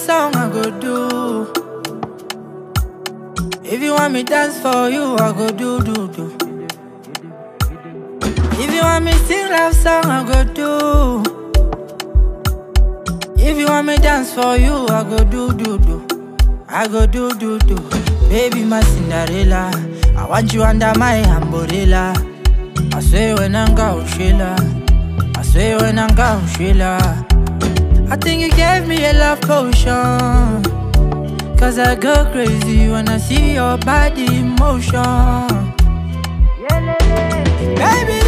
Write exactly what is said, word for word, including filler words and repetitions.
song, I go do. If you want me dance for you, I go do, do, do. If you want me sing love song, I go do. If you want me dance for you, I go do, do, do. I go do, do, do. Baby, my Cinderella, I want you under my umbrella. I swear when I'm gone, Sheila. I swear when I'm gone, Sheila. I think you gave me a love potion, cause I go crazy when I see your body in motion. Baby,